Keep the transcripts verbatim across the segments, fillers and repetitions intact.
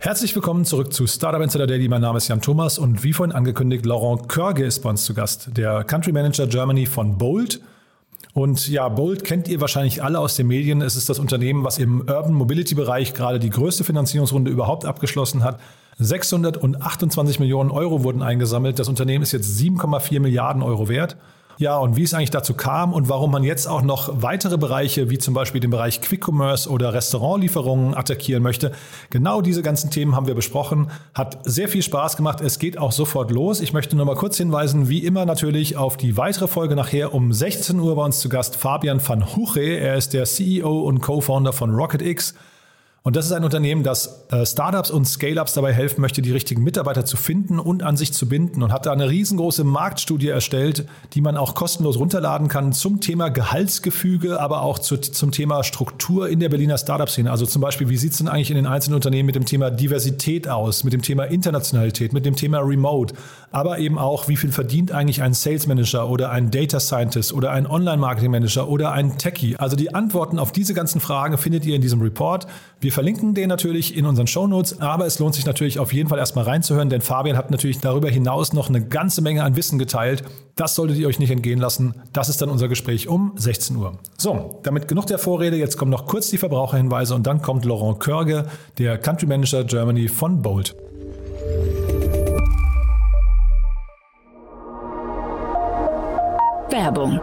Herzlich willkommen zurück zu Startup Insider Daily. Mein Name ist Jan Thomas und wie vorhin angekündigt, Laurent Körge ist bei uns zu Gast, der Country Manager Germany von Bolt. Und ja, Bolt kennt ihr wahrscheinlich alle aus den Medien. Es ist das Unternehmen, was im Urban Mobility Bereich gerade die größte Finanzierungsrunde überhaupt abgeschlossen hat. sechshundertachtundzwanzig Millionen Euro wurden eingesammelt. Das Unternehmen ist jetzt sieben Komma vier Milliarden Euro wert. Ja, und wie es eigentlich dazu kam und warum man jetzt auch noch weitere Bereiche, wie zum Beispiel den Bereich Quick Commerce oder Restaurantlieferungen attackieren möchte. Genau diese ganzen Themen haben wir besprochen. Hat sehr viel Spaß gemacht. Es geht auch sofort los. Ich möchte nur mal kurz hinweisen, wie immer natürlich auf die weitere Folge nachher um sechzehn Uhr bei uns zu Gast Fabian van Huche. Er ist der C E O und Co-Founder von RocketX. Und das ist ein Unternehmen, das äh, Startups und Scale-Ups dabei helfen möchte, die richtigen Mitarbeiter zu finden und an sich zu binden und hat da eine riesengroße Marktstudie erstellt, die man auch kostenlos runterladen kann zum Thema Gehaltsgefüge, aber auch zu, zum Thema Struktur in der Berliner Startup-Szene. Also zum Beispiel, wie sieht es denn eigentlich in den einzelnen Unternehmen mit dem Thema Diversität aus, mit dem Thema Internationalität, mit dem Thema Remote, aber eben auch, wie viel verdient eigentlich ein Sales Manager oder ein Data Scientist oder ein Online-Marketing-Manager oder ein Techie. Also die Antworten auf diese ganzen Fragen findet ihr in diesem Report. Wir verlinken den natürlich in unseren Shownotes, aber es lohnt sich natürlich auf jeden Fall erstmal reinzuhören, denn Fabian hat natürlich darüber hinaus noch eine ganze Menge an Wissen geteilt. Das solltet ihr euch nicht entgehen lassen. Das ist dann unser Gespräch um sechzehn Uhr. So, damit genug der Vorrede, jetzt kommen noch kurz die Verbraucherhinweise und dann kommt Laurent Körge, der Country Manager Germany von Bolt. Werbung.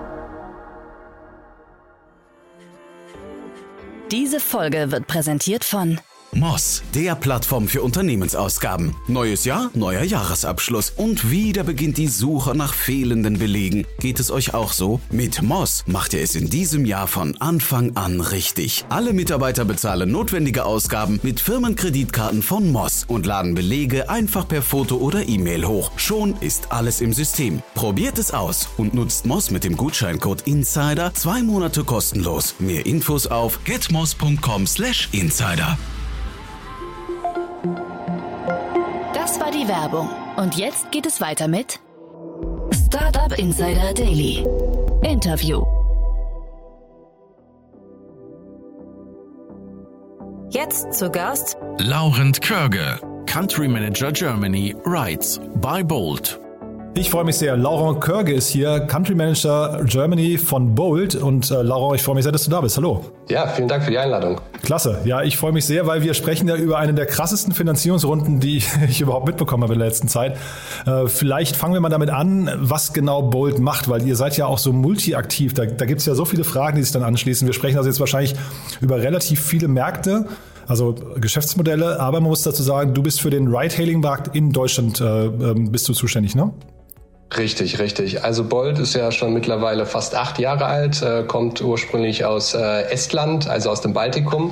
Diese Folge wird präsentiert von Moz, der Plattform für Unternehmensausgaben. Neues Jahr, neuer Jahresabschluss und wieder beginnt die Suche nach fehlenden Belegen. Geht es euch auch so? Mit Moz macht ihr es in diesem Jahr von Anfang an richtig. Alle Mitarbeiter bezahlen notwendige Ausgaben mit Firmenkreditkarten von Moz und laden Belege einfach per Foto oder E-Mail hoch. Schon ist alles im System. Probiert es aus und nutzt Moz mit dem Gutscheincode Insider zwei Monate kostenlos. Mehr Infos auf getmoz punkt com slash insider. Das war die Werbung. Und jetzt geht es weiter mit Startup Insider Daily. Interview. Jetzt zu Gast Laurent Körge, Country Manager Germany, Rides by Bolt. Ich freue mich sehr. Laurent Körge ist hier, Country Manager Germany von Bolt. Und äh, Laurent, ich freue mich sehr, dass du da bist. Hallo. Ja, vielen Dank für die Einladung. Klasse. Ja, ich freue mich sehr, weil wir sprechen ja über eine der krassesten Finanzierungsrunden, die ich überhaupt mitbekommen habe in der letzten Zeit. Äh, vielleicht fangen wir mal damit an, was genau Bolt macht, weil ihr seid ja auch so multi-aktiv. Da, da gibt es ja so viele Fragen, die sich dann anschließen. Wir sprechen also jetzt wahrscheinlich über relativ viele Märkte, also Geschäftsmodelle. Aber man muss dazu sagen, du bist für den Ride-Hailing-Markt in Deutschland äh, bist du zuständig, ne? Richtig, richtig. Also Bolt ist ja schon mittlerweile fast acht Jahre alt, äh, kommt ursprünglich aus äh, Estland, also aus dem Baltikum,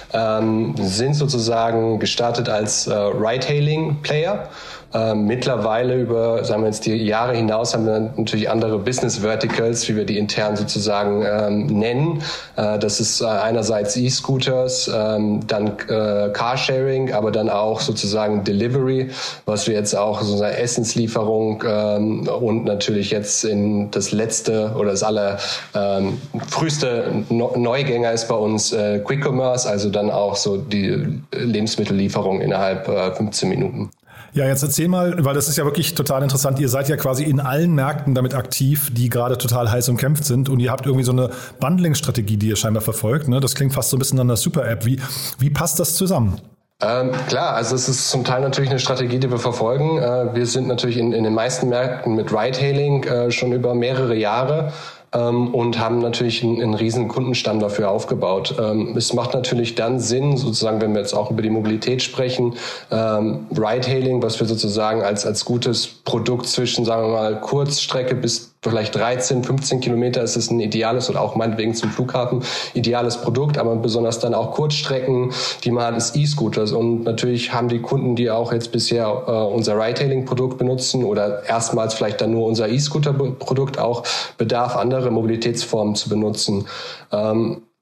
ähm, sind sozusagen gestartet als äh, Ride-Hailing-Player. Äh, mittlerweile über, sagen wir jetzt die Jahre hinaus, haben wir natürlich andere Business Verticals, wie wir die intern sozusagen ähm, nennen. Äh, das ist äh, einerseits E-Scooters, ähm, dann äh, Carsharing, aber dann auch sozusagen Delivery, was wir jetzt auch sozusagen Essenslieferung ähm, und natürlich jetzt in das letzte oder das aller ähm, früheste no- Neugänger ist bei uns äh, Quick Commerce, also dann auch so die Lebensmittellieferung innerhalb äh, fünfzehn Minuten. Ja, jetzt erzähl mal, weil das ist ja wirklich total interessant. Ihr seid ja quasi in allen Märkten damit aktiv, die gerade total heiß umkämpft sind. Und ihr habt irgendwie so eine Bundling-Strategie, die ihr scheinbar verfolgt. Ne? Das klingt fast so ein bisschen an einer Super-App. Wie, wie passt das zusammen? Ähm, klar, also es ist zum Teil natürlich eine Strategie, die wir verfolgen. Äh, wir sind natürlich in, in den meisten Märkten mit Ride-Hailing äh, schon über mehrere Jahre. Ähm, und haben natürlich einen, einen riesen Kundenstamm dafür aufgebaut. Ähm, es macht natürlich dann Sinn, sozusagen, wenn wir jetzt auch über die Mobilität sprechen, ähm, Ride-Hailing, was wir sozusagen als als gutes Produkt zwischen, sagen wir mal, Kurzstrecke bis vielleicht dreizehn, fünfzehn Kilometer ist es ein ideales oder auch meinetwegen zum Flughafen ideales Produkt, aber besonders dann auch Kurzstrecken, die man hat, ist E-Scooters. Und natürlich haben die Kunden, die auch jetzt bisher äh, unser Ride-Hailing-Produkt benutzen oder erstmals vielleicht dann nur unser E-Scooter-Produkt auch Bedarf, andere Mobilitätsformen zu benutzen. Ähm,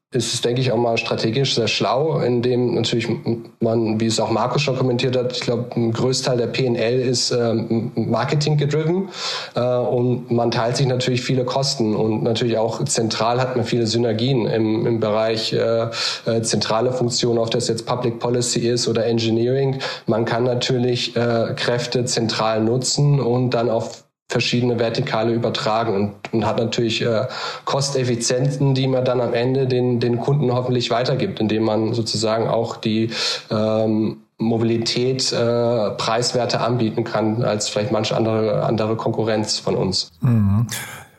ist es, denke ich, auch mal strategisch sehr schlau, indem natürlich man, wie es auch Markus schon kommentiert hat, ich glaube, ein Großteil der P und L ist ähm, Marketing gedriven äh, und man teilt sich natürlich viele Kosten und natürlich auch zentral hat man viele Synergien im, im Bereich äh, äh, zentrale Funktionen, ob das jetzt Public Policy ist oder Engineering. Man kann natürlich äh, Kräfte zentral nutzen und dann auf verschiedene Vertikale übertragen und, und hat natürlich äh, Kosteffizienzen, die man dann am Ende den, den Kunden hoffentlich weitergibt, indem man sozusagen auch die ähm, Mobilität äh, preiswerter anbieten kann als vielleicht manche andere, andere Konkurrenz von uns. Mhm.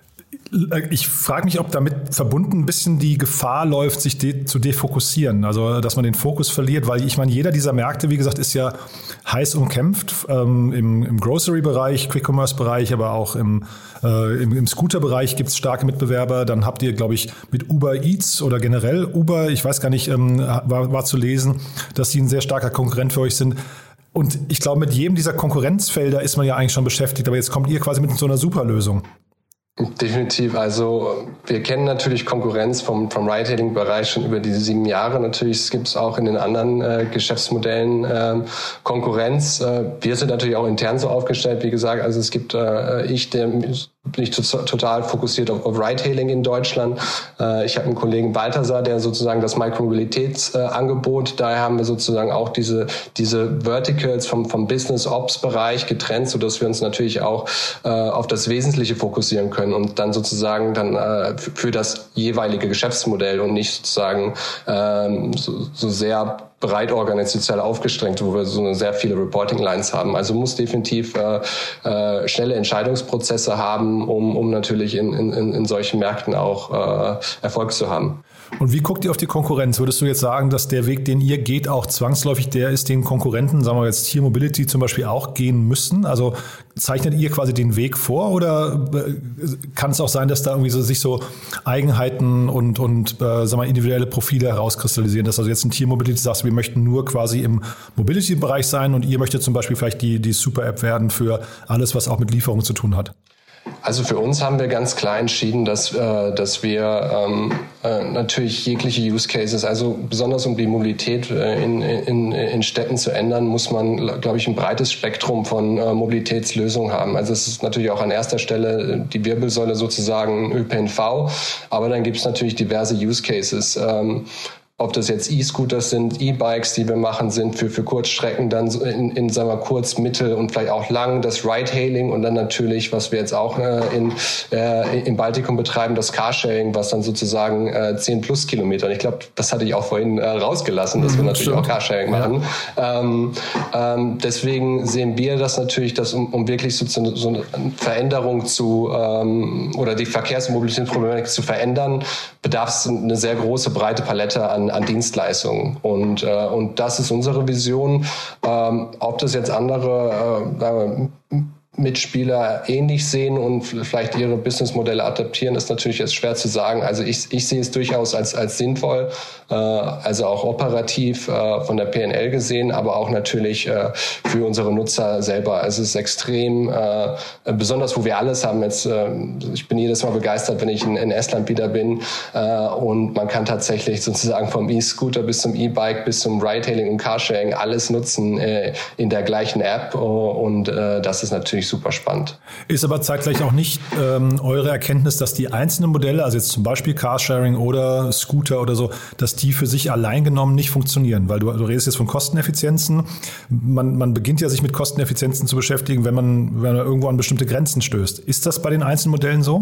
Ich frage mich, ob damit verbunden ein bisschen die Gefahr läuft, sich de- zu defokussieren, also dass man den Fokus verliert, weil ich meine, jeder dieser Märkte, wie gesagt, ist ja heiß umkämpft, ähm, im, im Grocery-Bereich, Quick-Commerce-Bereich, aber auch im, äh, im, im Scooter-Bereich gibt es starke Mitbewerber. Dann habt ihr, glaube ich, mit Uber Eats oder generell Uber, ich weiß gar nicht, ähm, war, war zu lesen, dass die ein sehr starker Konkurrent für euch sind. Und ich glaube, mit jedem dieser Konkurrenzfelder ist man ja eigentlich schon beschäftigt, aber jetzt kommt ihr quasi mit so einer Superlösung. Definitiv. Also wir kennen natürlich Konkurrenz vom, vom Ride-Hailing-Bereich schon über diese sieben Jahre. Natürlich gibt es auch in den anderen äh, Geschäftsmodellen äh, Konkurrenz. Äh, wir sind natürlich auch intern so aufgestellt, wie gesagt. Also es gibt äh, ich, der bin ich total fokussiert auf, auf Ride-Hailing in Deutschland. Äh, ich habe einen Kollegen Balthasar, der sozusagen das Micromobilitätsangebot, äh, daher haben wir sozusagen auch diese diese Verticals vom, vom Business-Ops-Bereich getrennt, sodass wir uns natürlich auch äh, auf das Wesentliche fokussieren können und dann sozusagen dann äh, für, für das jeweilige Geschäftsmodell und nicht sozusagen ähm, so, so sehr breit organisational aufgestrengt, wo wir so eine sehr viele Reporting-Lines haben. Also muss definitiv äh, äh, schnelle Entscheidungsprozesse haben, um, um natürlich in, in, in solchen Märkten auch äh, Erfolg zu haben. Und wie guckt ihr auf die Konkurrenz? Würdest du jetzt sagen, dass der Weg, den ihr geht, auch zwangsläufig der ist, den Konkurrenten, sagen wir jetzt Tier Mobility zum Beispiel, auch gehen müssen? Also zeichnet ihr quasi den Weg vor oder kann es auch sein, dass da irgendwie so, sich so Eigenheiten und, und äh, sagen wir, individuelle Profile herauskristallisieren, dass also jetzt ein Tier Mobility sagt, wir möchten nur quasi im Mobility-Bereich sein und ihr möchtet zum Beispiel vielleicht die, die Super-App werden für alles, was auch mit Lieferung zu tun hat? Also für uns haben wir ganz klar entschieden, dass, äh, dass wir ähm, äh, natürlich jegliche Use Cases, also besonders um die Mobilität äh, in, in, in Städten zu ändern, muss man, glaube ich, ein breites Spektrum von äh, Mobilitätslösungen haben. Also es ist natürlich auch an erster Stelle die Wirbelsäule sozusagen Ö P N V, aber dann gibt es natürlich diverse Use Cases. Ähm, Ob das jetzt E-Scooters sind, E-Bikes, die wir machen, sind für, für Kurzstrecken, dann in, in, sagen wir, kurz, mittel und vielleicht auch lang, das Ride-Hailing und dann natürlich, was wir jetzt auch äh, in, äh, im Baltikum betreiben, das Carsharing, was dann sozusagen äh, zehn plus Kilometer. Und ich glaube, das hatte ich auch vorhin äh, rausgelassen, dass mhm, wir natürlich stimmt. auch Carsharing machen. Ja. Ähm, ähm, deswegen sehen wir das natürlich, dass um, um wirklich so, so eine Veränderung zu, ähm, oder die Verkehrs- und Mobilitätsproblematik zu verändern, bedarf es eine sehr große, breite Palette an an Dienstleistungen. Und, äh, und das ist unsere Vision. Ähm, ob das jetzt andere äh, Mitspieler ähnlich sehen und vielleicht ihre Businessmodelle adaptieren, ist natürlich jetzt schwer zu sagen. Also ich, ich sehe es durchaus als, als sinnvoll, äh, also auch operativ äh, von der P und L gesehen, aber auch natürlich äh, für unsere Nutzer selber. Also es ist extrem, äh, besonders wo wir alles haben. Jetzt, äh, ich bin jedes Mal begeistert, wenn ich in, in Estland wieder bin äh, und man kann tatsächlich sozusagen vom E-Scooter bis zum E-Bike bis zum Ride-Hailing und Carsharing alles nutzen äh, in der gleichen App und äh, das ist natürlich super spannend. Ist aber zeitgleich auch nicht ähm, eure Erkenntnis, dass die einzelnen Modelle, also jetzt zum Beispiel Carsharing oder Scooter oder so, dass die für sich allein genommen nicht funktionieren? Weil du, du redest jetzt von Kosteneffizienzen. Man, man beginnt ja sich mit Kosteneffizienzen zu beschäftigen, wenn man, wenn man irgendwo an bestimmte Grenzen stößt. Ist das bei den einzelnen Modellen so?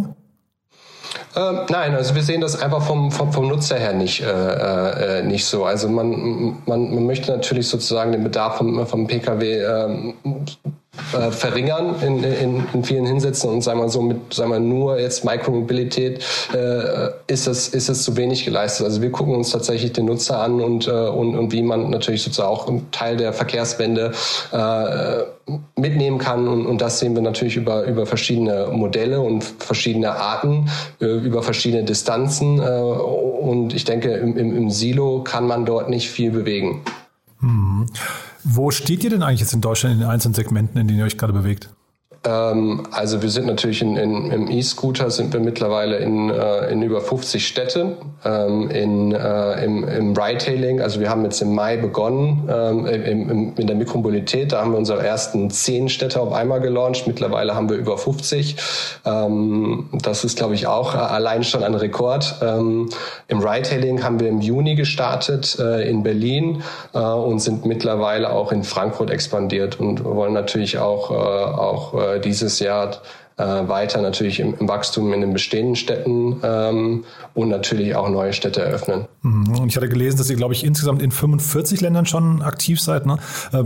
Ähm, nein, also wir sehen das einfach vom, vom, vom Nutzer her nicht, äh, äh, nicht so. Also man, man, man möchte natürlich sozusagen den Bedarf vom, vom P K W ähm, äh, verringern in, in, in vielen Hinsätzen und sagen wir so mit, sagen wir nur jetzt Micromobilität äh, ist es ist es zu wenig geleistet. Also wir gucken uns tatsächlich den Nutzer an und äh, und, und wie man natürlich sozusagen auch einen Teil der Verkehrswende äh, mitnehmen kann und, und das sehen wir natürlich über über verschiedene Modelle und verschiedene Arten, äh, über verschiedene Distanzen äh, und ich denke im, im, im Silo kann man dort nicht viel bewegen. Hm. Wo steht ihr denn eigentlich jetzt in Deutschland in den einzelnen Segmenten, in denen ihr euch gerade bewegt? Also wir sind natürlich in, in, im E-Scooter sind wir mittlerweile in, in über fünfzig Städten. In, im, im Ride-Hailing, also wir haben jetzt im Mai begonnen in, in, in der Mikromobilität, da haben wir unsere ersten zehn Städte auf einmal gelauncht. Mittlerweile haben wir über fünfzig. Das ist, glaube ich, auch allein schon ein Rekord. Im Ride-Hailing haben wir im Juni gestartet in Berlin und sind mittlerweile auch in Frankfurt expandiert und wollen natürlich auch, auch dieses Jahr äh, weiter natürlich im, im Wachstum in den bestehenden Städten ähm, und natürlich auch neue Städte eröffnen. Und ich hatte gelesen, dass ihr, glaube ich, insgesamt in fünfundvierzig Ländern schon aktiv seid. Ne?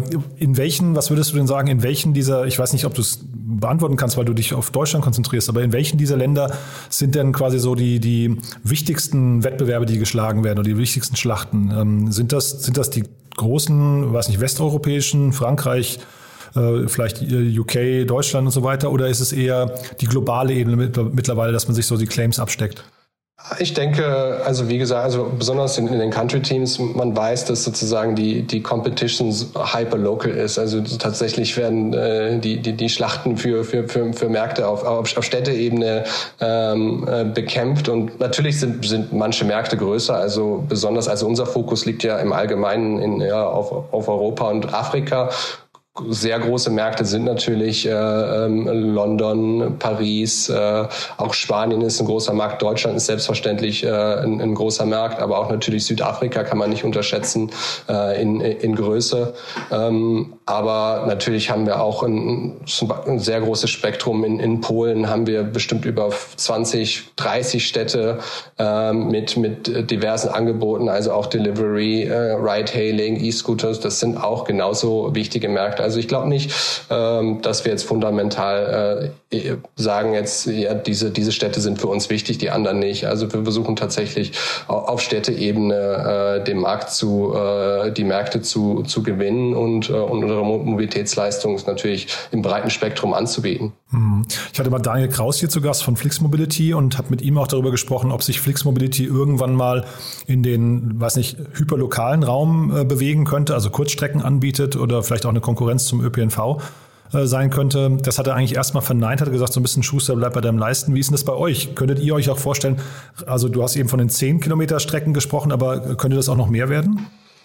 In welchen, was würdest du denn sagen, in welchen dieser, ich weiß nicht, ob du es beantworten kannst, weil du dich auf Deutschland konzentrierst, aber in welchen dieser Länder sind denn quasi so die, die wichtigsten Wettbewerbe, die geschlagen werden oder die wichtigsten Schlachten? Ähm, sind das, sind das die großen, weiß nicht, westeuropäischen, Frankreich, vielleicht U K, Deutschland und so weiter, oder ist es eher die globale Ebene mittlerweile, dass man sich so die Claims absteckt? Ich denke, also wie gesagt, also besonders in, in den Country-Teams, man weiß, dass sozusagen die die Competition hyper-local ist. Also tatsächlich werden äh, die die die Schlachten für für für, für Märkte auf, auf, auf Städteebene ähm, äh, bekämpft, und natürlich sind sind manche Märkte größer. Also besonders, also unser Fokus liegt ja im Allgemeinen in ja auf auf Europa und Afrika. Sehr große Märkte sind natürlich äh, ähm, London, Paris, äh, auch Spanien ist ein großer Markt, Deutschland ist selbstverständlich äh, ein, ein großer Markt, aber auch natürlich Südafrika kann man nicht unterschätzen äh, in, in Größe. Ähm, aber natürlich haben wir auch ein, ein sehr großes Spektrum. In, in Polen haben wir bestimmt über zwanzig, dreißig Städte äh, mit, mit diversen Angeboten, also auch Delivery, äh, Ride-Hailing, E-Scooters, das sind auch genauso wichtige Märkte. Also ich glaube nicht, ähm, dass wir jetzt fundamental äh, sagen, jetzt ja, diese diese Städte sind für uns wichtig, die anderen nicht. Also wir versuchen tatsächlich auf Städteebene äh, den Markt zu, äh, die Märkte zu zu gewinnen und, äh, und unsere Mobilitätsleistung ist natürlich im breiten Spektrum anzubieten. Ich hatte mal Daniel Kraus hier zu Gast von Flix Mobility und habe mit ihm auch darüber gesprochen, ob sich Flix Mobility irgendwann mal in den, weiß nicht, hyperlokalen Raum äh, bewegen könnte, also Kurzstrecken anbietet oder vielleicht auch eine Konkurrenz zum Ö P N V äh, sein könnte. Das hat er eigentlich erstmal verneint, hat er gesagt, so ein bisschen Schuster bleibt bei deinem Leisten. Wie ist denn das bei euch? Könntet ihr euch auch vorstellen, also du hast eben von den zehn Kilometer Strecken gesprochen, aber könnte das auch noch mehr werden?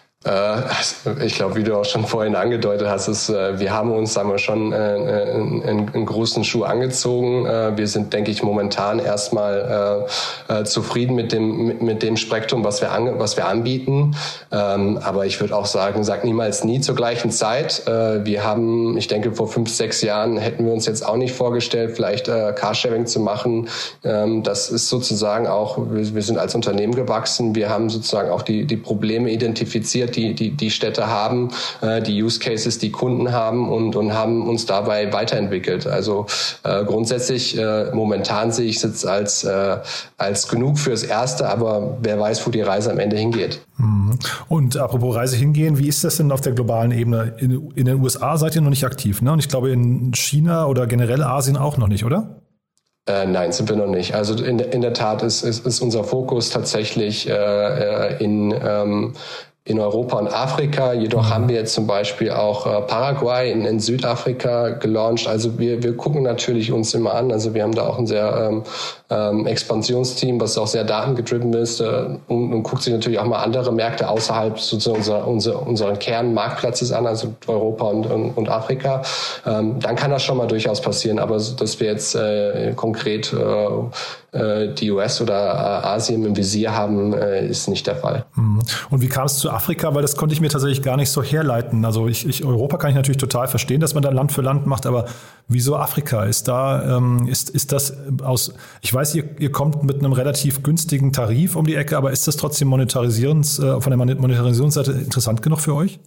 Ich glaube, wie du auch schon vorhin angedeutet hast, ist, wir haben uns, sagen wir schon, einen, einen großen Schuh angezogen. Wir sind, denke ich, momentan erstmal zufrieden mit dem mit dem Spektrum, was wir an, was wir anbieten. Aber ich würde auch sagen, sag niemals nie zur gleichen Zeit. Wir haben, ich denke, vor fünf, sechs Jahren hätten wir uns jetzt auch nicht vorgestellt, vielleicht Carsharing zu machen. Das ist sozusagen auch, wir sind als Unternehmen gewachsen. Wir haben sozusagen auch die die Probleme identifiziert, die die die Städte haben, äh, die Use Cases, die Kunden haben und und haben uns dabei weiterentwickelt. Also äh, grundsätzlich äh, momentan sehe ich es jetzt als äh, als genug fürs Erste, aber wer weiß, wo die Reise am Ende hingeht. Und apropos Reise hingehen, wie ist das denn auf der globalen Ebene? In, in den U S A seid ihr noch nicht aktiv, ne? Und ich glaube in China oder generell Asien auch noch nicht, oder? Äh, nein, sind wir noch nicht. Also in, in der Tat ist, ist, ist unser Fokus tatsächlich äh, in ähm, in Europa und Afrika. Jedoch haben wir jetzt zum Beispiel auch äh, Paraguay in, in Südafrika gelauncht. Also wir wir gucken natürlich uns immer an. Also wir haben da auch ein sehr ähm, ähm, Expansionsteam, was auch sehr datengedriven ist äh, und, und guckt sich natürlich auch mal andere Märkte außerhalb sozusagen unserer, unser, unseren Kernmarktplatzes an, also Europa und, und, und Afrika. Ähm, dann kann das schon mal durchaus passieren, aber dass wir jetzt äh, konkret äh, die U S oder äh, Asien im Visier haben, äh, ist nicht der Fall. Und wie kam es zu Afrika? Weil das konnte ich mir tatsächlich gar nicht so herleiten. Also ich, ich Europa kann ich natürlich total verstehen, dass man da Land für Land macht, aber wieso Afrika? Ist da, ähm, ist, ist das aus, ich weiß, ihr, ihr kommt mit einem relativ günstigen Tarif um die Ecke, aber ist das trotzdem monetarisierens, äh, von der Monetarisierungsseite interessant genug für euch?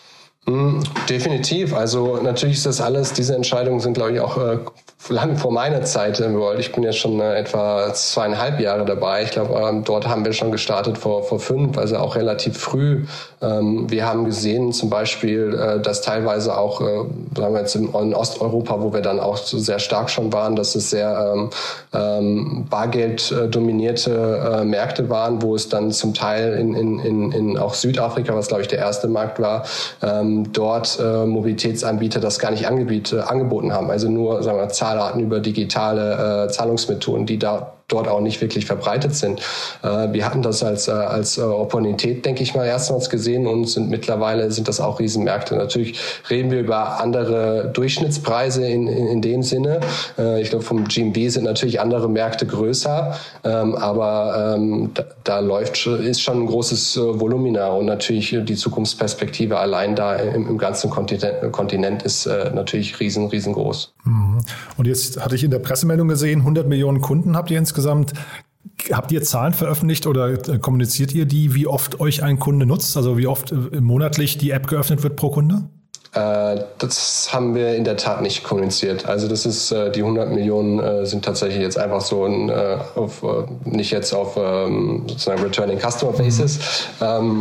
Definitiv. Also natürlich ist das alles, diese Entscheidungen sind, glaube ich, auch äh, lang vor meiner Zeit im World. Ich bin jetzt schon äh, etwa zweieinhalb Jahre dabei. Ich glaube, ähm, dort haben wir schon gestartet vor vor fünf, also auch relativ früh. Ähm, wir haben gesehen zum Beispiel, äh, dass teilweise auch, äh, sagen wir jetzt in, in Osteuropa, wo wir dann auch so sehr stark schon waren, dass es sehr ähm, ähm, bargelddominierte äh, Märkte waren, wo es dann zum Teil in in in, in auch Südafrika, was glaube ich der erste Markt war, ähm, ähm, dort äh, Mobilitätsanbieter das gar nicht angebiet, äh, angeboten haben. Also nur, sagen wir, Zahlarten über digitale äh, Zahlungsmethoden, die da dort auch nicht wirklich verbreitet sind. Äh, wir hatten das als, äh, als äh, Opportunität, denke ich mal, erstmals gesehen und sind mittlerweile sind das auch Riesenmärkte. Natürlich reden wir über andere Durchschnittspreise in, in, in dem Sinne. Äh, ich glaube, vom G M V sind natürlich andere Märkte größer, ähm, aber ähm, da, da läuft ist schon ein großes äh, Volumina und natürlich die Zukunftsperspektive allein da im, im ganzen Kontinent, Kontinent ist äh, natürlich riesen, riesengroß. Und jetzt hatte ich in der Pressemeldung gesehen, hundert Millionen Kunden habt ihr insgesamt. Habt ihr Zahlen veröffentlicht oder kommuniziert ihr die, wie oft euch ein Kunde nutzt? Also wie oft monatlich die App geöffnet wird pro Kunde? Äh, das haben wir in der Tat nicht kommuniziert. Also das ist, äh, die hundert Millionen äh, sind tatsächlich jetzt einfach so ein, äh, auf, äh, nicht jetzt auf ähm, sozusagen Returning Customer Basis. Mhm. Ähm,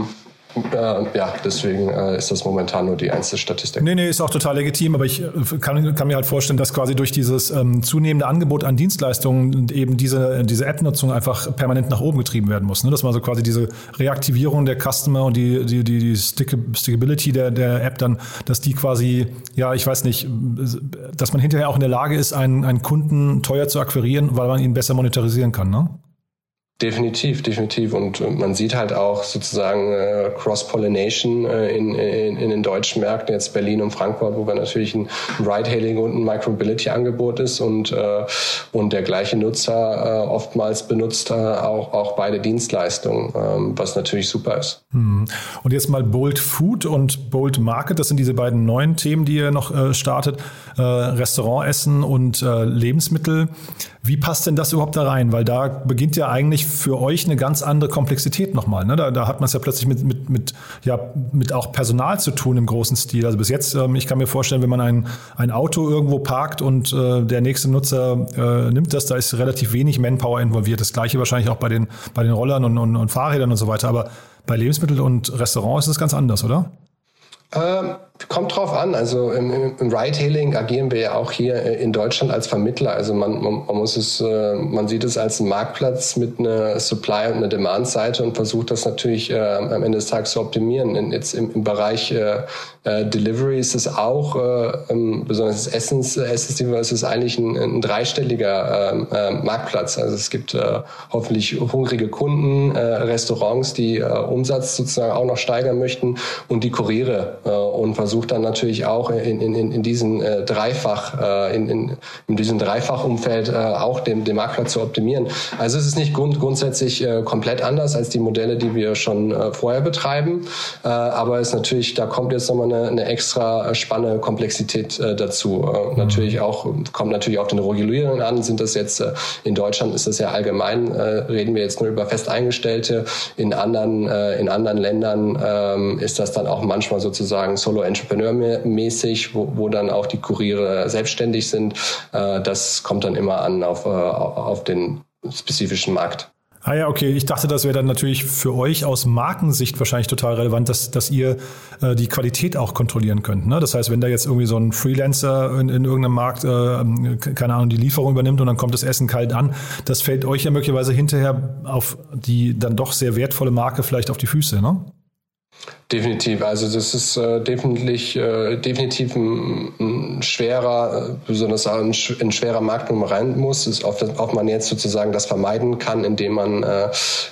Äh, ja, deswegen äh, ist das momentan nur die Einzelstatistik. Nee, nee, ist auch total legitim, aber ich kann, kann mir halt vorstellen, dass quasi durch dieses ähm, zunehmende Angebot an Dienstleistungen eben diese, diese App-Nutzung einfach permanent nach oben getrieben werden muss. Ne? Dass man so quasi diese Reaktivierung der Customer und die, die, die, die Stick- Stickability der, der App dann, dass die quasi, ja, ich weiß nicht, dass man hinterher auch in der Lage ist, einen, einen Kunden teuer zu akquirieren, weil man ihn besser monetarisieren kann, ne? Definitiv, definitiv. Und man sieht halt auch sozusagen äh, Cross-Pollination äh, in, in, in den deutschen Märkten, jetzt Berlin und Frankfurt, wo wir natürlich ein Ride-Hailing und ein Micromobility-Angebot ist und, äh, und der gleiche Nutzer äh, oftmals benutzt äh, auch, auch beide Dienstleistungen, äh, was natürlich super ist. Hm. Und jetzt mal Bolt Food und Bolt Market, das sind diese beiden neuen Themen, die ihr noch äh, startet, äh, Restaurantessen und äh, Lebensmittel. Wie passt denn das überhaupt da rein? Weil da beginnt ja eigentlich für euch eine ganz andere Komplexität nochmal. Ne? Da, da hat man es ja plötzlich mit, mit, mit, ja, mit auch Personal zu tun im großen Stil. Also bis jetzt, ähm, ich kann mir vorstellen, wenn man ein, ein Auto irgendwo parkt und äh, der nächste Nutzer äh, nimmt das, da ist relativ wenig Manpower involviert. Das Gleiche wahrscheinlich auch bei den, bei den Rollern und, und, und Fahrrädern und so weiter. Aber bei Lebensmitteln und Restaurants ist es ganz anders, oder? Ähm, kommt drauf an. Also im, im Ride-Hailing agieren wir ja auch hier in Deutschland als Vermittler. Also man, man, man muss es, man sieht es als einen Marktplatz mit einer Supply- und einer Demand-Seite und versucht das natürlich äh, am Ende des Tages zu optimieren. Und jetzt im, im Bereich äh, äh, Delivery ist es auch, äh, besonders das Essens, Essensdelivery ist es eigentlich ein, ein dreistelliger äh, äh, Marktplatz. Also es gibt äh, hoffentlich hungrige Kunden, äh, Restaurants, die äh, Umsatz sozusagen auch noch steigern möchten und die Kuriere äh, und versucht dann natürlich auch in, in, in diesen äh, Dreifach, äh, in, in, in diesem Dreifachumfeld äh, auch den, den Marktplatz zu optimieren. Also es ist nicht grund, grundsätzlich äh, komplett anders als die Modelle, die wir schon äh, vorher betreiben, äh, aber es ist natürlich, da kommt jetzt nochmal eine, eine extra Spanne Komplexität äh, dazu. Äh, mhm. Natürlich auch, kommt natürlich auf den Regulierungen an, sind das jetzt, äh, in Deutschland ist das ja allgemein, äh, reden wir jetzt nur über Festeingestellte, in anderen, äh, in anderen Ländern äh, ist das dann auch manchmal sozusagen Solo-Entrepreneur-mäßig, wo, wo dann auch die Kuriere selbstständig sind. Äh, das kommt dann immer an auf, äh, auf den spezifischen Markt. Ah ja, okay. Ich dachte, das wäre dann natürlich für euch aus Markensicht wahrscheinlich total relevant, dass, dass ihr äh, die Qualität auch kontrollieren könnt. Ne? Das heißt, wenn da jetzt irgendwie so ein Freelancer in, in irgendeinem Markt, äh, keine Ahnung, die Lieferung übernimmt und dann kommt das Essen kalt an, das fällt euch ja möglicherweise hinterher auf die dann doch sehr wertvolle Marke vielleicht auf die Füße, ne? Definitiv, also das ist äh, definitiv, äh, definitiv ein, ein schwerer, äh, besonders ein, ein schwerer Markt, wo man rein muss, ist, ob, ob man jetzt sozusagen das vermeiden kann, indem man äh,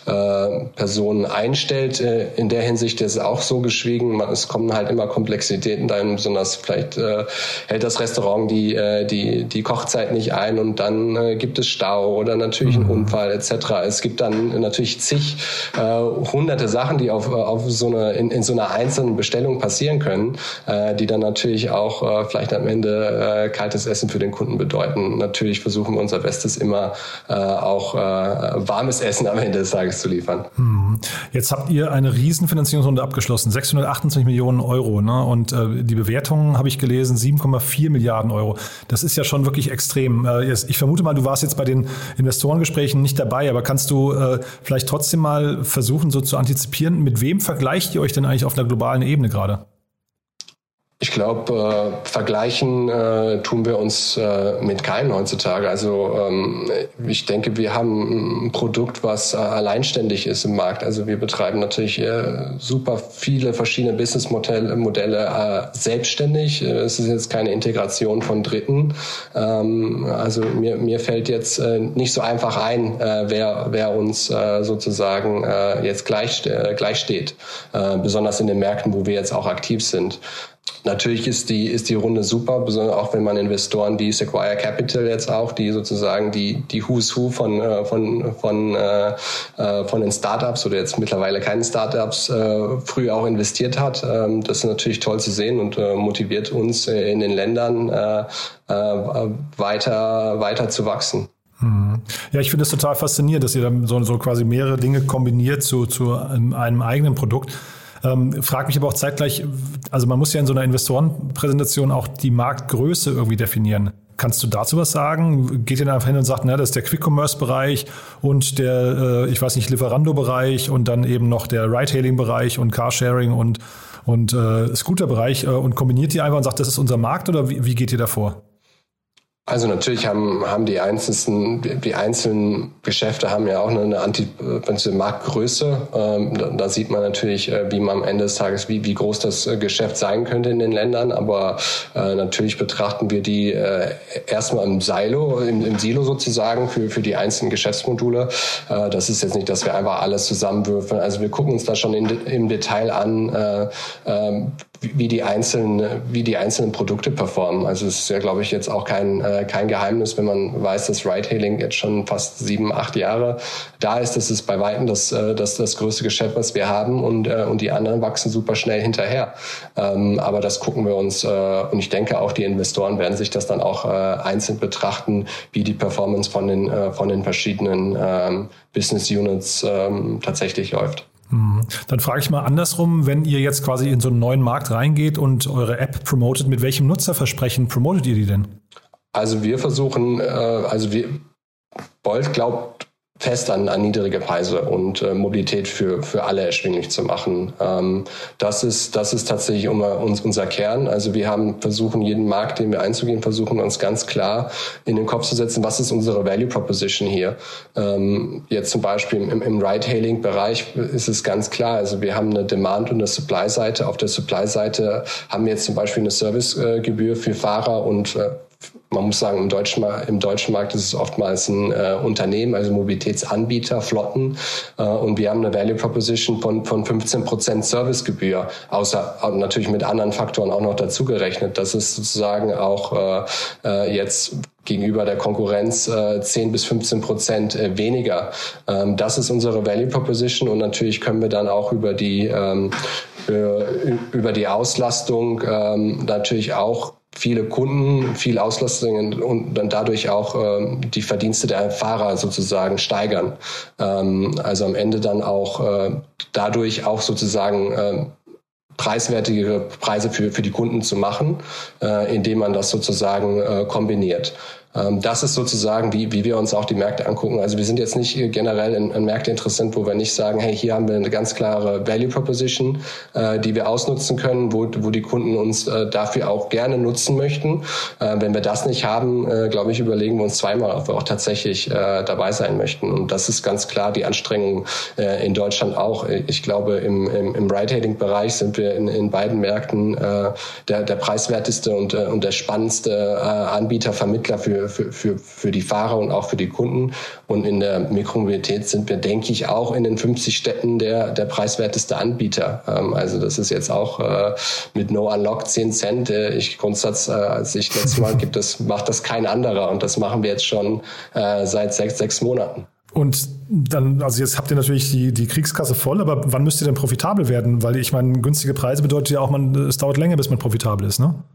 äh, Personen einstellt. Äh, in der Hinsicht ist es auch so geschwiegen, man, es kommen halt immer Komplexitäten rein, besonders vielleicht äh, hält das Restaurant die, äh, die, die Kochzeit nicht ein und dann äh, gibt es Stau oder natürlich einen Unfall et cetera. Es gibt dann natürlich zig, äh, hunderte Sachen, die auf, auf so eine in, in so einer einzelnen Bestellung passieren können, äh, die dann natürlich auch äh, vielleicht am Ende äh, kaltes Essen für den Kunden bedeuten. Natürlich versuchen wir unser Bestes immer äh, auch äh, warmes Essen am Ende des Tages zu liefern. Jetzt habt ihr eine riesen Finanzierungsrunde abgeschlossen, sechshundertachtundzwanzig Millionen Euro, ne? Und äh, die Bewertung, habe ich gelesen, sieben Komma vier Milliarden Euro. Das ist ja schon wirklich extrem. Äh, ich vermute mal, du warst jetzt bei den Investorengesprächen nicht dabei, aber kannst du äh, vielleicht trotzdem mal versuchen, so zu antizipieren, mit wem vergleicht ihr euch denn eigentlich auf einer globalen Ebene gerade? Ich glaube, äh, vergleichen äh, tun wir uns äh, mit keinem heutzutage. Also ähm, ich denke, wir haben ein Produkt, was äh, alleinständig ist im Markt. Also wir betreiben natürlich äh, super viele verschiedene Businessmodelle Modelle, äh, selbstständig. Es ist jetzt keine Integration von Dritten. Ähm, also mir, mir fällt jetzt äh, nicht so einfach ein, äh, wer, wer uns äh, sozusagen äh, jetzt gleich, äh, gleich steht. Äh, besonders in den Märkten, wo wir jetzt auch aktiv sind. Natürlich ist die, ist die Runde super, besonders auch wenn man Investoren wie Sequoia Capital jetzt auch, die sozusagen die, die Who's Who von, von, von, äh, von den Startups oder jetzt mittlerweile keinen Startups äh, früh auch investiert hat. Ähm, das ist natürlich toll zu sehen und äh, motiviert uns äh, in den Ländern äh, äh, weiter, weiter zu wachsen. Ja, ich finde es total faszinierend, dass ihr dann so, so quasi mehrere Dinge kombiniert zu, zu einem eigenen Produkt. Ähm, frag mich aber auch zeitgleich, also man muss ja in so einer Investorenpräsentation auch die Marktgröße irgendwie definieren. Kannst du dazu was sagen? Geht ihr dann einfach hin und sagt, na, das ist der Quick-Commerce-Bereich und der, äh, ich weiß nicht, Lieferando-Bereich und dann eben noch der Ride-Hailing-Bereich und Carsharing und, und äh, Scooter-Bereich äh, und kombiniert die einfach und sagt, das ist unser Markt oder wie, wie geht ihr davor? Also natürlich haben haben die einzelnen die einzelnen Geschäfte haben ja auch eine Anti Marktgröße. Ähm, da, da sieht man natürlich, äh, wie man am Ende des Tages wie wie groß das äh, Geschäft sein könnte in den Ländern. Aber äh, natürlich betrachten wir die äh, erstmal im Silo im, im Silo sozusagen für für die einzelnen Geschäftsmodule. Äh, das ist jetzt nicht, dass wir einfach alles zusammenwürfeln. Also wir gucken uns da schon in, im Detail an. Äh, äh, wie die einzelnen, wie die einzelnen Produkte performen. Also es ist ja, glaube ich, jetzt auch kein, äh, kein Geheimnis, wenn man weiß, dass Ride-Hailing jetzt schon fast sieben, acht Jahre da ist. Das ist bei weitem das, äh, das, das größte Geschäft, was wir haben und, äh, und die anderen wachsen super schnell hinterher. Ähm, aber das gucken wir uns, äh, und ich denke auch die Investoren werden sich das dann auch äh, einzeln betrachten, wie die Performance von den, äh, von den verschiedenen ähm, Business Units ähm, tatsächlich läuft. Dann frage ich mal andersrum, wenn ihr jetzt quasi in so einen neuen Markt reingeht und eure App promotet, mit welchem Nutzerversprechen promotet ihr die denn? Also wir versuchen, äh, also wir, Bolt glaubt fest an, an niedrige Preise und äh, Mobilität für für alle erschwinglich zu machen. Ähm, das ist das ist tatsächlich immer uns, unser Kern. Also wir haben versuchen, jeden Markt, den wir einzugehen, versuchen uns ganz klar in den Kopf zu setzen, was ist unsere Value Proposition hier. Ähm, jetzt zum Beispiel im, im Ride-Hailing-Bereich ist es ganz klar. Also wir haben eine Demand- und eine Supply-Seite. Auf der Supply-Seite haben wir jetzt zum Beispiel eine Servicegebühr für Fahrer und äh, man muss sagen, im deutschen, im deutschen Markt ist es oftmals ein äh, Unternehmen, also Mobilitätsanbieter, Flotten. Äh, und wir haben eine Value Proposition von, von fünfzehn Prozent Servicegebühr, außer natürlich mit anderen Faktoren auch noch dazu gerechnet. Das ist sozusagen auch äh, jetzt gegenüber der Konkurrenz äh, zehn bis fünfzehn Prozent äh, weniger. Ähm, das ist unsere Value Proposition und natürlich können wir dann auch über die, ähm, über die Auslastung ähm, natürlich auch viele Kunden, viel Auslastung und dann dadurch auch ähm, die Verdienste der Fahrer sozusagen steigern. Ähm, also am Ende dann auch äh, dadurch auch sozusagen äh, preiswertigere Preise für für die Kunden zu machen, äh, indem man das sozusagen äh, kombiniert. Ähm, das ist sozusagen, wie wie wir uns auch die Märkte angucken. Also wir sind jetzt nicht generell in, in Märkte interessant, wo wir nicht sagen, hey, hier haben wir eine ganz klare Value Proposition, äh, die wir ausnutzen können, wo wo die Kunden uns äh, dafür auch gerne nutzen möchten. Äh, wenn wir das nicht haben, äh, glaube ich, überlegen wir uns zweimal, ob wir auch tatsächlich äh, dabei sein möchten. Und das ist ganz klar die Anstrengung äh, in Deutschland auch. Ich glaube, im im, im Ride-Hailing-Bereich sind wir in, in beiden Märkten äh, der der preiswerteste und äh, und der spannendste äh, Anbieter, Vermittler für Für, für, für die Fahrer und auch für die Kunden. Und in der Mikromobilität sind wir, denke ich, auch in den fünfzig Städten der, der preiswerteste Anbieter. Ähm, also das ist jetzt auch äh, mit No Unlock zehn Cent. Äh, ich Grundsatz, äh, als ich letztes Mal gibt, das macht das kein anderer. Und das machen wir jetzt schon äh, seit sechs, sechs Monaten. Und dann, also jetzt habt ihr natürlich die, die Kriegskasse voll, aber wann müsst ihr denn profitabel werden? Weil ich meine, günstige Preise bedeutet ja auch, man, es dauert länger, bis man profitabel ist, ne?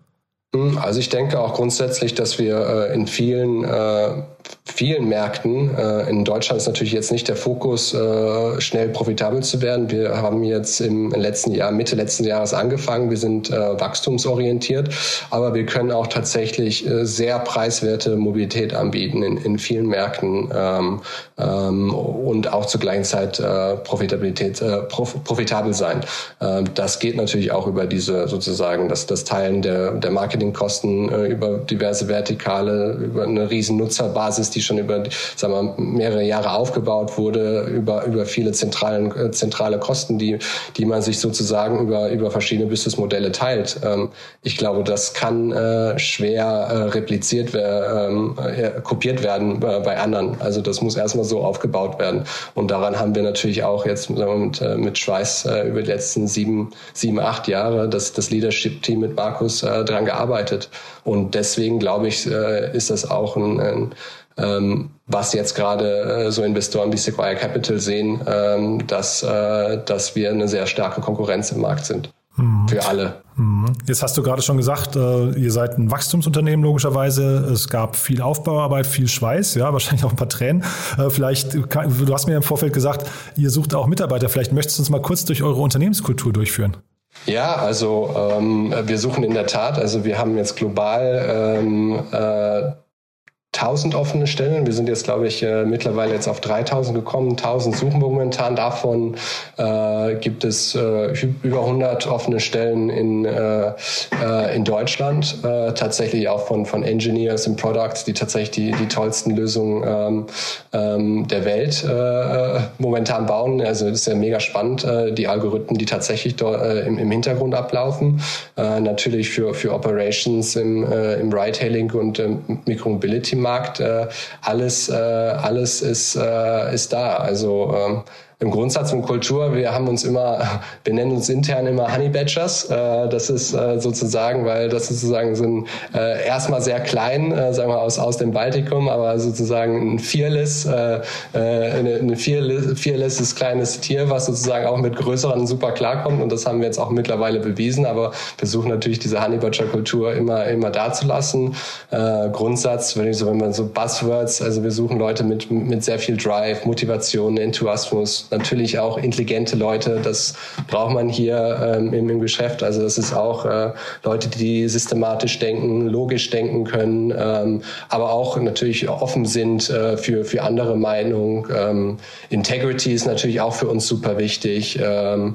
Also ich denke auch grundsätzlich, dass wir äh, in vielen äh, vielen Märkten, äh, in Deutschland ist natürlich jetzt nicht der Fokus, äh, schnell profitabel zu werden. Wir haben jetzt im letzten Jahr, Mitte letzten Jahres angefangen. Wir sind äh, wachstumsorientiert, aber wir können auch tatsächlich äh, sehr preiswerte Mobilität anbieten in, in vielen Märkten ähm, ähm, und auch zur gleichen Zeit äh, Profitabilität, äh, prof, profitabel sein. Äh, das geht natürlich auch über diese sozusagen das, das Teilen der, der Marketingkosten äh, über diverse Vertikale, über eine riesen Nutzerbasis, die schon über, sagen wir, mehrere Jahre aufgebaut wurde, über über viele zentralen äh, zentrale Kosten, die die man sich sozusagen über über verschiedene Businessmodelle teilt. Ähm, ich glaube, das kann äh, schwer äh, repliziert werden, äh, kopiert werden äh, bei anderen. Also das muss erstmal so aufgebaut werden. Und daran haben wir natürlich auch jetzt sagen wir, mit äh, mit Schweiß äh, über die letzten sieben sieben acht Jahre das das Leadership-Team mit Markus äh, dran gearbeitet. Und deswegen glaube ich, äh, ist das auch ein, ein Ähm, was jetzt gerade äh, so Investoren wie Sequoia Capital sehen, ähm, dass, äh, dass wir eine sehr starke Konkurrenz im Markt sind. Mhm. Für alle. Mhm. Jetzt hast du gerade schon gesagt, äh, ihr seid ein Wachstumsunternehmen logischerweise. Es gab viel Aufbauarbeit, viel Schweiß, ja, wahrscheinlich auch ein paar Tränen. Äh, vielleicht, kann, du hast mir im Vorfeld gesagt, ihr sucht auch Mitarbeiter. Vielleicht möchtest du uns mal kurz durch eure Unternehmenskultur durchführen. Ja, also ähm, wir suchen in der Tat, also wir haben jetzt global ähm, äh, tausend offene Stellen. Wir sind jetzt, glaube ich, äh, mittlerweile jetzt auf dreitausend gekommen. tausend suchen wir momentan. Davon äh, gibt es äh, über hundert offene Stellen in, äh, äh, in Deutschland. Äh, tatsächlich auch von, von Engineers und Products, die tatsächlich die, die tollsten Lösungen ähm, ähm, der Welt äh, momentan bauen. Also das ist ja mega spannend, äh, die Algorithmen, die tatsächlich dort, äh, im, im Hintergrund ablaufen. Äh, natürlich für, für Operations im, äh, im Ride-Hailing und ähm, Micromobility Markt, äh, alles, äh, alles ist, äh, ist da. Also ähm, im Grundsatz und Kultur, wir haben uns immer, wir nennen uns intern immer Honey Badgers. Äh, das ist äh, sozusagen, weil das sozusagen so ein äh, erstmal sehr klein, äh, sagen wir aus aus dem Baltikum, aber sozusagen ein fearless, äh, eine, eine fearless, fearlesses kleines Tier, was sozusagen auch mit größeren super klarkommt. Und das haben wir jetzt auch mittlerweile bewiesen. Aber wir versuchen natürlich diese Honey Badger Kultur immer immer da zu lassen. Äh, Grundsatz, wenn ich so, wenn man so Buzzwords, also wir suchen Leute mit mit sehr viel Drive, Motivation, Enthusiasmus. Natürlich auch intelligente Leute, das braucht man hier ähm, im, im Geschäft. Also das ist auch äh, Leute, die systematisch denken, logisch denken können, ähm, aber auch natürlich offen sind äh, für für andere Meinungen. Ähm, Integrity ist natürlich auch für uns super wichtig. Ähm,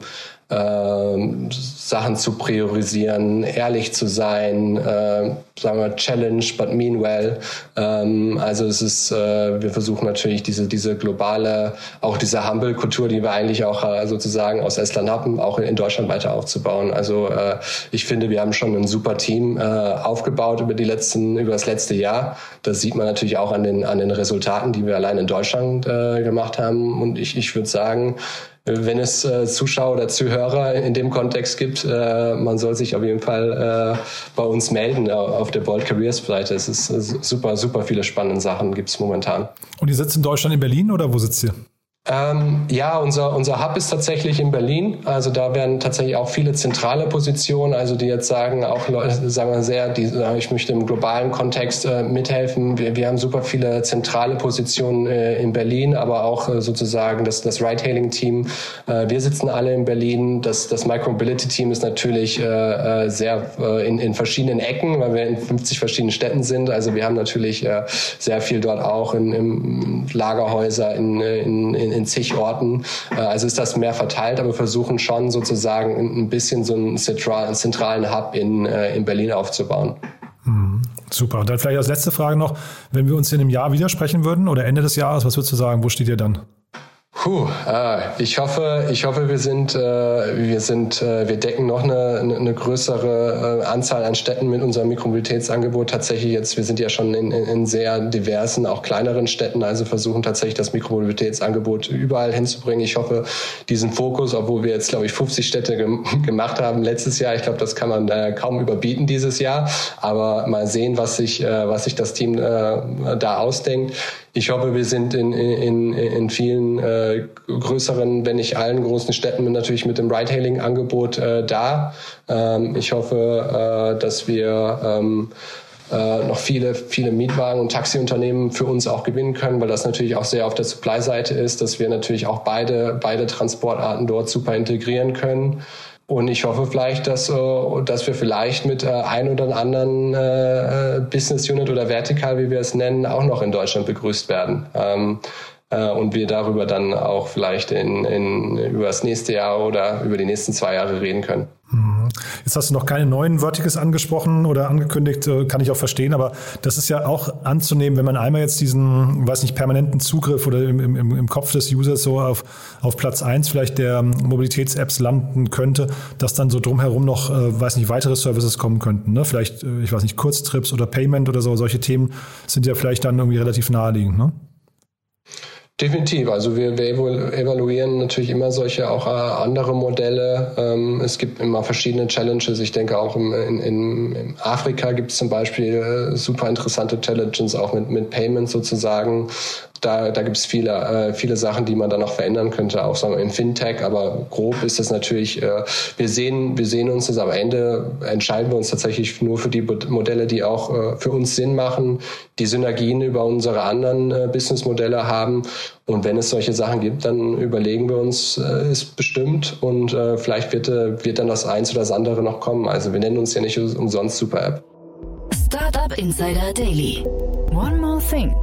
Ähm, Sachen zu priorisieren, ehrlich zu sein, äh, sagen wir Challenge, but mean well. Ähm, also es ist, äh, wir versuchen natürlich diese diese globale, auch diese Humble-Kultur, die wir eigentlich auch äh, sozusagen aus Estland haben, auch in Deutschland weiter aufzubauen. Also äh, ich finde, wir haben schon ein super Team äh, aufgebaut über die letzten, über das letzte Jahr. Das sieht man natürlich auch an den an den Resultaten, die wir allein in Deutschland äh, gemacht haben. Und ich ich würde sagen, wenn es äh, Zuschauer oder Zuhörer in dem Kontext gibt, äh, man soll sich auf jeden Fall äh, bei uns melden auf der Bold Careers Seite. Es ist äh, super, super viele spannende Sachen gibt es momentan. Und ihr sitzt in Deutschland in Berlin oder wo sitzt ihr? Ähm, ja, unser unser Hub ist tatsächlich in Berlin. Also da werden tatsächlich auch viele zentrale Positionen, also die jetzt sagen, auch Leute, sagen wir sehr, die sagen, ich möchte im globalen Kontext äh, mithelfen. Wir, wir haben super viele zentrale Positionen äh, in Berlin, aber auch äh, sozusagen das das Ride-Hailing-Team. Äh, wir sitzen alle in Berlin. Das das Micromobility-Team ist natürlich äh, sehr äh, in in verschiedenen Ecken, weil wir in fünfzig verschiedenen Städten sind. Also wir haben natürlich äh, sehr viel dort auch in, in Lagerhäuser, in in, in in zig Orten. Also ist das mehr verteilt, aber wir versuchen schon sozusagen ein bisschen so einen zentralen Hub in, in Berlin aufzubauen. Hm, super. Und dann vielleicht als letzte Frage noch, wenn wir uns in einem Jahr widersprechen würden oder Ende des Jahres, was würdest du sagen, wo steht ihr dann? Puh, ah, ich hoffe, ich hoffe, wir sind, äh, wir sind, äh, wir decken noch eine, eine größere äh, Anzahl an Städten mit unserem Mikromobilitätsangebot. Tatsächlich jetzt, wir sind ja schon in, in, in sehr diversen, auch kleineren Städten, also versuchen tatsächlich das Mikromobilitätsangebot überall hinzubringen. Ich hoffe, diesen Fokus, obwohl wir jetzt, glaube ich, fünfzig Städte gem- gemacht haben letztes Jahr, ich glaube, das kann man äh, kaum überbieten dieses Jahr. Aber mal sehen, was sich, äh, was sich das Team äh, da ausdenkt. Ich hoffe, wir sind in, in, in vielen äh, größeren, wenn nicht allen großen Städten natürlich mit dem Ride-Hailing-Angebot äh, da. Ähm, ich hoffe, äh, dass wir ähm, äh, noch viele, viele Mietwagen- und Taxiunternehmen für uns auch gewinnen können, weil das natürlich auch sehr auf der Supply-Seite ist, dass wir natürlich auch beide, beide Transportarten dort super integrieren können. Und ich hoffe vielleicht, dass, dass wir vielleicht mit ein oder anderen äh, Business Unit oder Vertikal, wie wir es nennen, auch noch in Deutschland begrüßt werden. Ähm, äh, und wir darüber dann auch vielleicht in, in, über das nächste Jahr oder über die nächsten zwei Jahre reden können. Jetzt hast du noch keine neuen Verticals angesprochen oder angekündigt, kann ich auch verstehen, aber das ist ja auch anzunehmen, wenn man einmal jetzt diesen, weiß nicht, permanenten Zugriff oder im, im, im Kopf des Users so auf, auf Platz eins vielleicht der Mobilitäts-Apps landen könnte, dass dann so drumherum noch, äh, weiß nicht, weitere Services kommen könnten, ne? Vielleicht, äh, ich weiß nicht, Kurztrips oder Payment oder so, solche Themen sind ja vielleicht dann irgendwie relativ naheliegend, ne? Definitiv. Also wir, wir evaluieren natürlich immer solche auch äh, andere Modelle. Ähm, es gibt immer verschiedene Challenges. Ich denke auch im, in, in, in Afrika gibt es zum Beispiel äh, super interessante Challenges, auch mit, mit Payments sozusagen. Da, da gibt es viele, äh, viele Sachen, die man dann noch verändern könnte, auch sagen wir im Fintech. Aber grob ist es natürlich, äh, wir sehen, wir sehen uns das am Ende, entscheiden wir uns tatsächlich nur für die Modelle, die auch äh, für uns Sinn machen, die Synergien über unsere anderen äh, Businessmodelle haben. Und wenn es solche Sachen gibt, dann überlegen wir uns äh, es bestimmt und äh, vielleicht wird, äh, wird dann das eins oder das andere noch kommen. Also wir nennen uns ja nicht umsonst Super App. Startup Insider Daily. One more thing.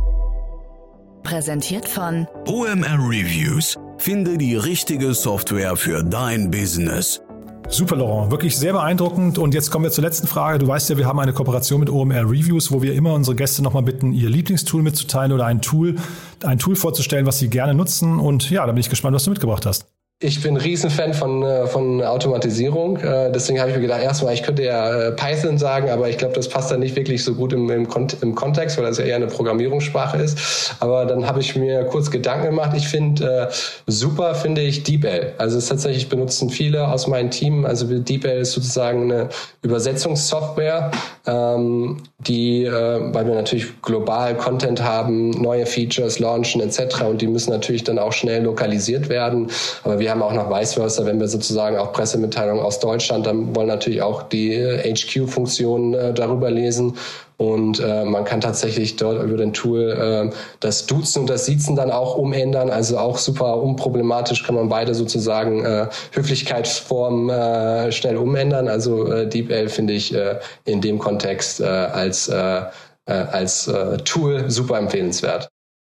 Präsentiert von O M R Reviews. Finde die richtige Software für dein Business. Super, Laurent. Wirklich sehr beeindruckend. Und jetzt kommen wir zur letzten Frage. Du weißt ja, wir haben eine Kooperation mit O M R Reviews, wo wir immer unsere Gäste nochmal bitten, ihr Lieblingstool mitzuteilen oder ein Tool, ein Tool vorzustellen, was sie gerne nutzen. Und ja, da bin ich gespannt, was du mitgebracht hast. Ich bin ein Riesenfan von, von Automatisierung. Deswegen habe ich mir gedacht, erstmal, ich könnte ja Python sagen, aber ich glaube, das passt dann nicht wirklich so gut im, im, im Kontext, weil das ja eher eine Programmierungssprache ist. Aber dann habe ich mir kurz Gedanken gemacht. Ich finde, äh, super finde ich DeepL. Also es ist tatsächlich, benutzen viele aus meinem Team. Also DeepL ist sozusagen eine Übersetzungssoftware, ähm, die, äh, weil wir natürlich global Content haben, neue Features launchen et cetera. Und die müssen natürlich dann auch schnell lokalisiert werden. Aber wir haben auch noch vice versa, wenn wir sozusagen auch Pressemitteilungen aus Deutschland, dann wollen natürlich auch die H Q-Funktionen äh, darüber lesen. Und äh, man kann tatsächlich dort über den Tool äh, das Duzen und das Siezen dann auch umändern. Also auch super unproblematisch kann man beide sozusagen äh, Höflichkeitsformen äh, schnell umändern. Also äh, DeepL finde ich äh, in dem Kontext äh, als, äh, äh, als äh, Tool super empfehlenswert.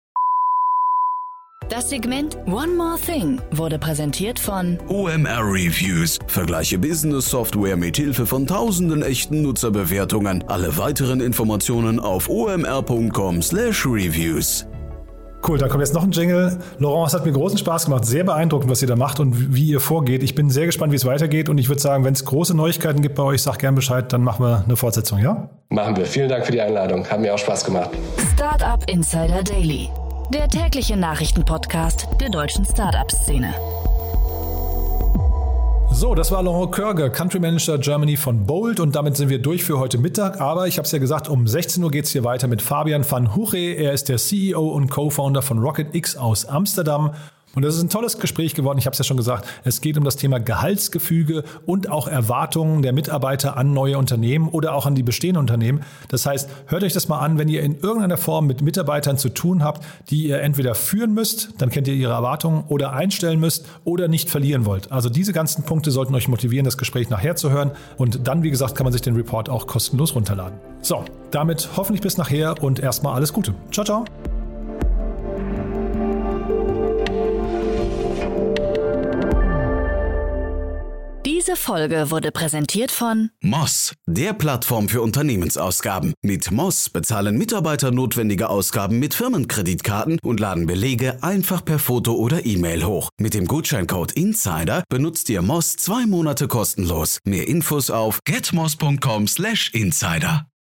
Das Segment One More Thing wurde präsentiert von O M R Reviews. Vergleiche Business-Software mit Hilfe von tausenden echten Nutzerbewertungen. Alle weiteren Informationen auf o m r punkt com slash reviews. Cool, da kommt jetzt noch ein Jingle. Laurent, es hat mir großen Spaß gemacht. Sehr beeindruckend, was ihr da macht und wie ihr vorgeht. Ich bin sehr gespannt, wie es weitergeht. Und ich würde sagen, wenn es große Neuigkeiten gibt bei euch, sag gern Bescheid, dann machen wir eine Fortsetzung, ja? Machen wir. Vielen Dank für die Einladung. Hat mir auch Spaß gemacht. Startup Insider Daily. Der tägliche Nachrichtenpodcast der deutschen Startup-Szene. So, das war Laurent Körge, Country Manager Germany von Bolt und damit sind wir durch für heute Mittag. Aber ich habe es ja gesagt, um sechzehn Uhr geht es hier weiter mit Fabian van Huche. Er ist der C E O und Co-Founder von Rocket X aus Amsterdam. Und das ist ein tolles Gespräch geworden. Ich habe es ja schon gesagt, es geht um das Thema Gehaltsgefüge und auch Erwartungen der Mitarbeiter an neue Unternehmen oder auch an die bestehenden Unternehmen. Das heißt, hört euch das mal an, wenn ihr in irgendeiner Form mit Mitarbeitern zu tun habt, die ihr entweder führen müsst, dann kennt ihr ihre Erwartungen, oder einstellen müsst oder nicht verlieren wollt. Also diese ganzen Punkte sollten euch motivieren, das Gespräch nachher zu hören. Und dann, wie gesagt, kann man sich den Report auch kostenlos runterladen. So, damit hoffentlich bis nachher und erstmal alles Gute. Ciao, ciao. Diese Folge wurde präsentiert von Moss, der Plattform für Unternehmensausgaben. Mit Moss bezahlen Mitarbeiter notwendige Ausgaben mit Firmenkreditkarten und laden Belege einfach per Foto oder E-Mail hoch. Mit dem Gutscheincode Insider benutzt ihr Moss zwei Monate kostenlos. Mehr Infos auf get moss punkt com slash insider.